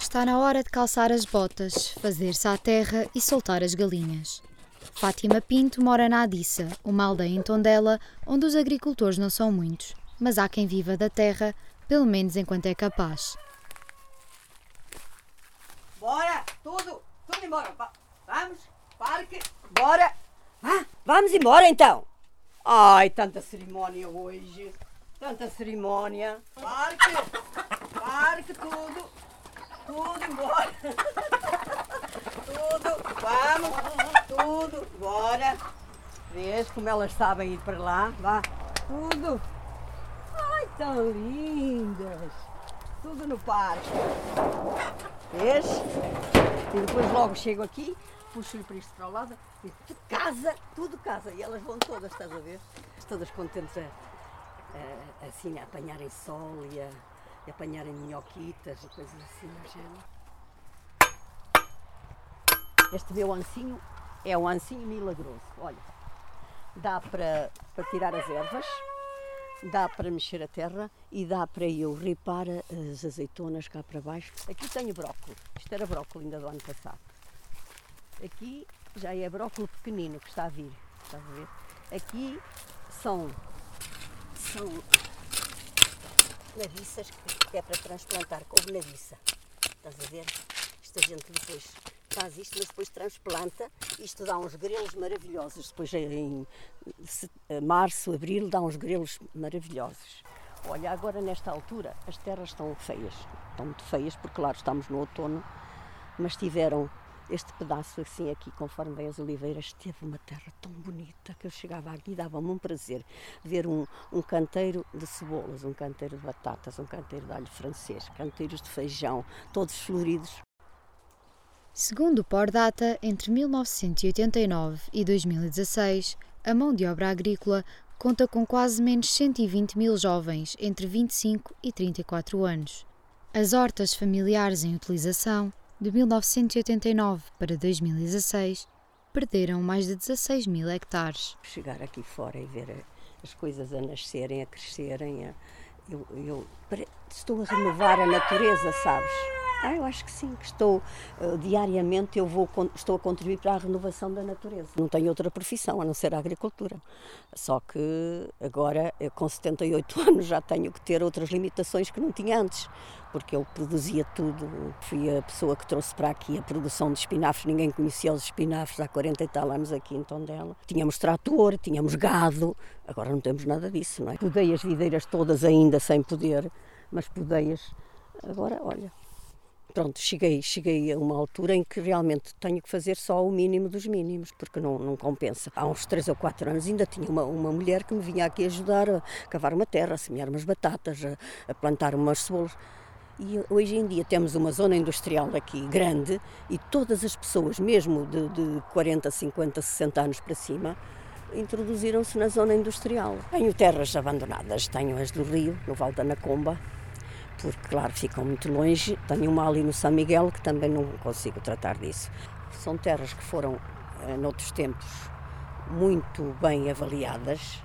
Está na hora de calçar as botas, fazer-se à terra e soltar as galinhas. Fátima Pinto mora na Adiça, uma aldeia em Tondela, onde os agricultores não são muitos, mas há quem viva da terra, pelo menos enquanto é capaz. Bora, tudo embora. Vamos, parque, bora. Vamos embora então. Ai, tanta cerimónia hoje. Tanta cerimónia. Parque, tudo embora. Tudo, bora. Vês como elas sabem ir para lá? Vá, tudo. Ai, tão lindas. Tudo no parque. Vês? E depois logo chego aqui, puxo-lhe para isto para o lado e tudo casa. E elas vão todas, estás a ver? Todas contentes assim a apanharem sol e a apanharem minhoquitas e coisas assim no género. Este meu ancinho é um ancinho milagroso. Olha, dá para tirar as ervas, dá para mexer a terra e dá para eu ripar as azeitonas cá para baixo. Aqui tenho brócolis. Isto era brócolis ainda do ano passado. Aqui já é brócolis pequenino que está a vir. Estás a ver? Aqui são naviças que é para transplantar, couve naviça. Estás a ver? Esta gente depois faz isto, mas depois transplanta. Isto dá uns grelos maravilhosos. Depois em março, abril, dá uns grelos maravilhosos. Olha, agora nesta altura as terras estão feias. Estão muito feias porque, claro, estamos no outono, mas tiveram este pedaço assim aqui, conforme vem as oliveiras, teve uma terra tão bonita que eu chegava aqui e dava-me um prazer ver um canteiro de cebolas, um canteiro de batatas, um canteiro de alho francês, canteiros de feijão, todos floridos. Segundo o Pordata, entre 1989 e 2016, a mão de obra agrícola conta com quase menos 120 mil jovens entre 25 e 34 anos. As hortas familiares em utilização, de 1989 para 2016, perderam mais de 16 mil hectares. Chegar aqui fora e ver as coisas a nascerem, a crescerem, eu estou a renovar a natureza, sabes? Eu acho que sim, que estou diariamente estou a contribuir para a renovação da natureza. Não tenho outra profissão a não ser a agricultura. Só que agora, com 78 anos, já tenho que ter outras limitações que não tinha antes, porque eu produzia tudo. Fui a pessoa que trouxe para aqui a produção de espinafres. Ninguém conhecia os espinafres há 40 e tal anos aqui em Tondela. Tínhamos trator, tínhamos gado, agora não temos nada disso, não é? Podei as videiras todas ainda sem poder, mas podei-as. Agora, olha. Pronto, cheguei a uma altura em que realmente tenho que fazer só o mínimo dos mínimos, porque não compensa. Há uns 3 ou 4 anos ainda tinha uma mulher que me vinha aqui ajudar a cavar uma terra, a semear umas batatas, a plantar umas cebolas. E hoje em dia temos uma zona industrial aqui grande e todas as pessoas, mesmo de 40, 50, 60 anos para cima, introduziram-se na zona industrial. Tenho terras abandonadas, tenho as do Rio, no Vale da Anacomba, porque, claro, ficam muito longe. Tenho uma ali no São Miguel que também não consigo tratar disso. São terras que foram, noutros tempos, muito bem avaliadas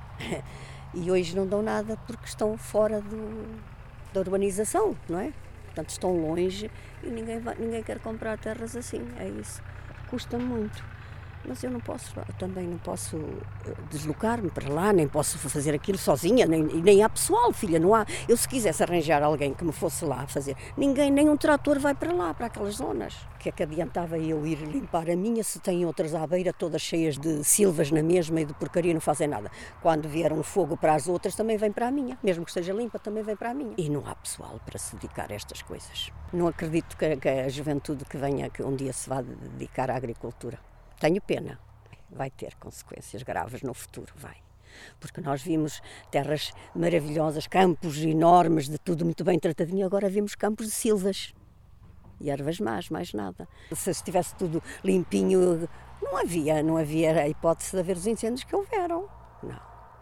e hoje não dão nada porque estão fora da urbanização, não é? Portanto, estão longe e ninguém quer comprar terras assim, é isso. Custa muito. Mas eu também não posso deslocar-me para lá, nem posso fazer aquilo sozinha, nem há pessoal, filha, não há. Eu se quisesse arranjar alguém que me fosse lá fazer, nem um trator vai para lá, para aquelas zonas. O que é que adiantava eu ir limpar a minha se tem outras à beira, todas cheias de silvas na mesma e de porcaria, não fazem nada. Quando vier um fogo para as outras, também vem para a minha. Mesmo que esteja limpa, também vem para a minha. E não há pessoal para se dedicar a estas coisas. Não acredito que a juventude que venha, que um dia se vá dedicar à agricultura. Tenho pena, vai ter consequências graves no futuro, vai. Porque nós vimos terras maravilhosas, campos enormes, de tudo muito bem tratadinho, agora vimos campos de silvas e ervas más, mais nada. Se estivesse tudo limpinho, não havia a hipótese de haver os incêndios que houveram, não.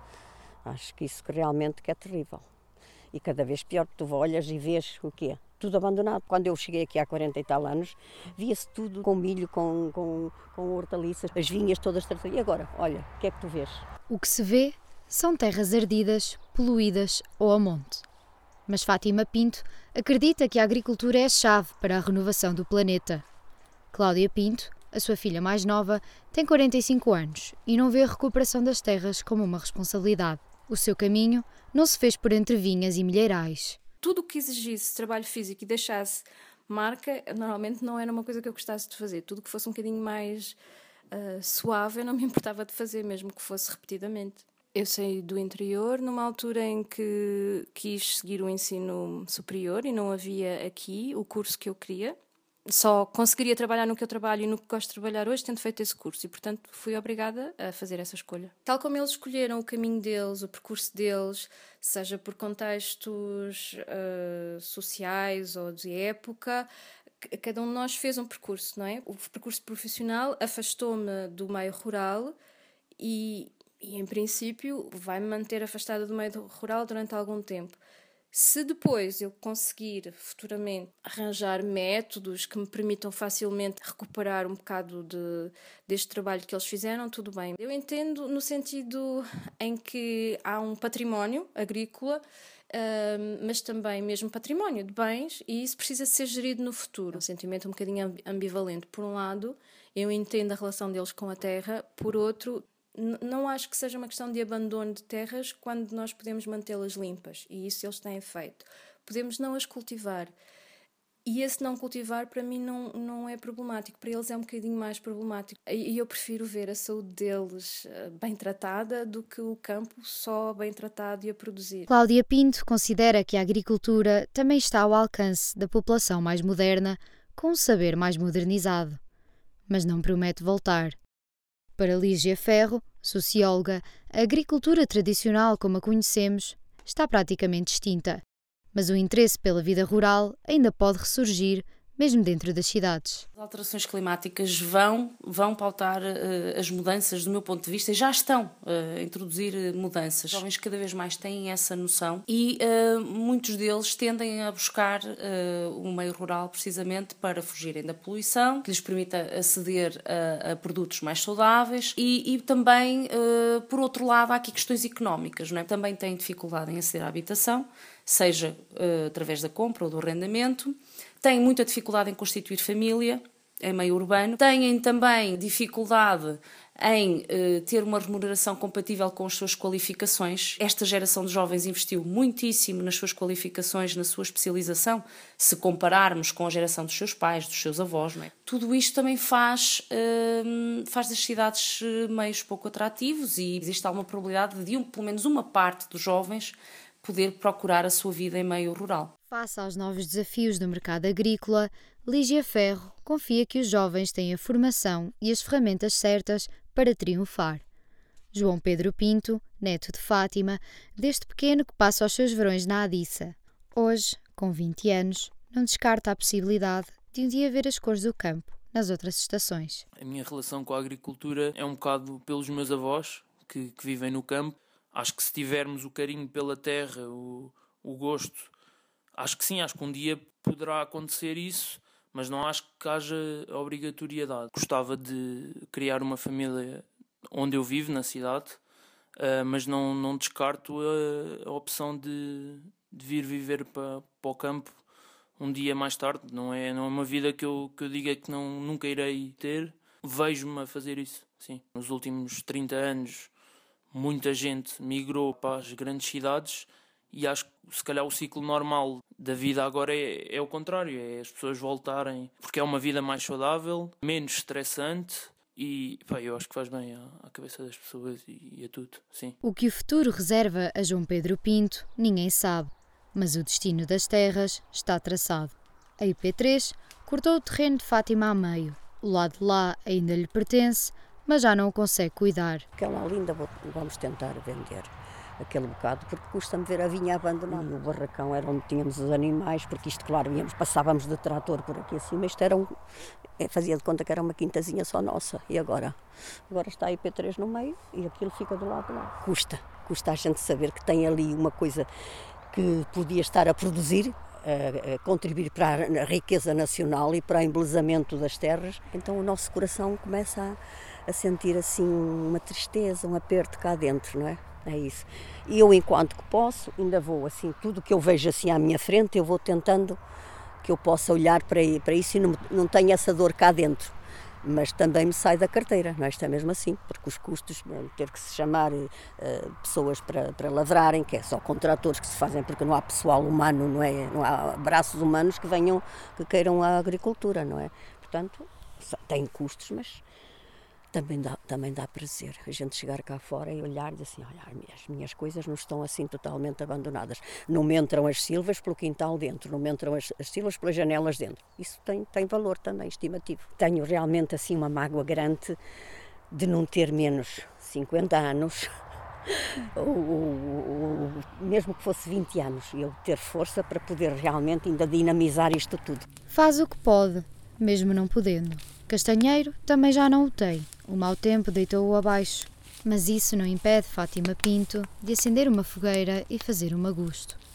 Acho que isso realmente que é terrível. E cada vez pior, porque tu olhas e vês o quê? Tudo abandonado. Quando eu cheguei aqui há 40 e tal anos, via-se tudo com milho, com hortaliças, as vinhas todas tratadas. E agora, olha, o que é que tu vês? O que se vê são terras ardidas, poluídas ou a monte. Mas Fátima Pinto acredita que a agricultura é a chave para a renovação do planeta. Cláudia Pinto, a sua filha mais nova, tem 45 anos e não vê a recuperação das terras como uma responsabilidade. O seu caminho não se fez por entre vinhas e milheirais. Tudo o que exigisse trabalho físico e deixasse marca, normalmente não era uma coisa que eu gostasse de fazer. Tudo que fosse um bocadinho mais suave, eu não me importava de fazer, mesmo que fosse repetidamente. Eu saí do interior numa altura em que quis seguir o ensino superior e não havia aqui o curso que eu queria. Só conseguiria trabalhar no que eu trabalho e no que gosto de trabalhar hoje tendo feito esse curso e, portanto, fui obrigada a fazer essa escolha. Tal como eles escolheram o caminho deles, o percurso deles, seja por contextos sociais ou de época, cada um de nós fez um percurso, não é? O percurso profissional afastou-me do meio rural e em princípio, vai-me manter afastada do meio rural durante algum tempo. Se depois eu conseguir futuramente arranjar métodos que me permitam facilmente recuperar um bocado deste trabalho que eles fizeram, tudo bem. Eu entendo no sentido em que há um património agrícola, mas também mesmo património de bens, e isso precisa ser gerido no futuro. É um sentimento um bocadinho ambivalente. Por um lado, eu entendo a relação deles com a terra, por outro, não acho que seja uma questão de abandono de terras quando nós podemos mantê-las limpas, e isso eles têm feito. Podemos não as cultivar, e esse não cultivar para mim não é problemático, para eles é um bocadinho mais problemático. E eu prefiro ver a saúde deles bem tratada do que o campo só bem tratado e a produzir. Cláudia Pinto considera que a agricultura também está ao alcance da população mais moderna, com um saber mais modernizado, mas não promete voltar. Para Lígia Ferro, socióloga, a agricultura tradicional como a conhecemos está praticamente extinta, mas o interesse pela vida rural ainda pode ressurgir, mesmo dentro das cidades. As alterações climáticas vão pautar as mudanças, do meu ponto de vista, e já estão a introduzir mudanças. Os jovens cada vez mais têm essa noção e muitos deles tendem a buscar o meio rural precisamente para fugirem da poluição, que lhes permita aceder a produtos mais saudáveis e também, por outro lado, há aqui questões económicas, não é? Também têm dificuldade em aceder à habitação, seja através da compra ou do arrendamento. Têm muita dificuldade em constituir família em meio urbano. Têm também dificuldade em ter uma remuneração compatível com as suas qualificações. Esta geração de jovens investiu muitíssimo nas suas qualificações, na sua especialização, se compararmos com a geração dos seus pais, dos seus avós. Não é? Tudo isto também faz das cidades meios pouco atrativos e existe alguma probabilidade de pelo menos uma parte dos jovens poder procurar a sua vida em meio rural. Face aos novos desafios do mercado agrícola, Lígia Ferro confia que os jovens têm a formação e as ferramentas certas para triunfar. João Pedro Pinto, neto de Fátima, desde pequeno que passa os seus verões na Adiça. Hoje, com 20 anos, não descarta a possibilidade de um dia ver as cores do campo nas outras estações. A minha relação com a agricultura é um bocado pelos meus avós, que vivem no campo. Acho que se tivermos o carinho pela terra, o gosto, acho que sim, acho que um dia poderá acontecer isso, mas não acho que haja obrigatoriedade. Gostava de criar uma família onde eu vivo, na cidade, mas não descarto a opção de vir viver para o campo um dia mais tarde. Não é uma vida que eu diga que nunca irei ter. Vejo-me a fazer isso, sim. Nos últimos 30 anos, muita gente migrou para as grandes cidades e acho que se calhar o ciclo normal da vida agora é o contrário, é as pessoas voltarem, porque é uma vida mais saudável, menos estressante e eu acho que faz bem à cabeça das pessoas e a tudo, sim. O que o futuro reserva a João Pedro Pinto, ninguém sabe, mas o destino das terras está traçado. A IP3 cortou o terreno de Fátima a meio. O lado de lá ainda lhe pertence, mas já não o consegue cuidar. Aquela linda vamos tentar vender aquele bocado, porque custa-me ver a vinha abandonada. O barracão era onde tínhamos os animais, porque isto, claro, passávamos de trator por aqui acima, isto fazia de conta que era uma quintazinha só nossa. E agora está a IP3 no meio e aquilo fica do lado de lá. Custa a gente saber que tem ali uma coisa que podia estar a produzir, a contribuir para a riqueza nacional e para o embelezamento das terras. Então o nosso coração começa a a sentir assim uma tristeza, um aperto cá dentro, não é? É isso. E eu, enquanto que posso, ainda vou assim, tudo que eu vejo assim à minha frente, eu vou tentando que eu possa olhar para isso e não tenho essa dor cá dentro. Mas também me sai da carteira, não é? Isto é mesmo assim, porque os custos, ter que se chamar pessoas para lavrarem, que é só com tratores que se fazem, porque não há pessoal humano, não é? Não há braços humanos que queiram a agricultura, não é? Portanto, tem custos, mas também dá prazer a gente chegar cá fora e olhar e dizer assim, olha, as minhas coisas não estão assim totalmente abandonadas. Não me entram as silvas pelo quintal dentro, não me entram as silvas pelas janelas dentro. Isso tem valor também, estimativo. Tenho realmente assim uma mágoa grande de não ter menos 50 anos, ou mesmo que fosse 20 anos, e eu ter força para poder realmente ainda dinamizar isto tudo. Faz o que pode, mesmo não podendo. Castanheiro também já não o tem. O mau tempo deitou-o abaixo. Mas isso não impede Fátima Pinto de acender uma fogueira e fazer um agosto.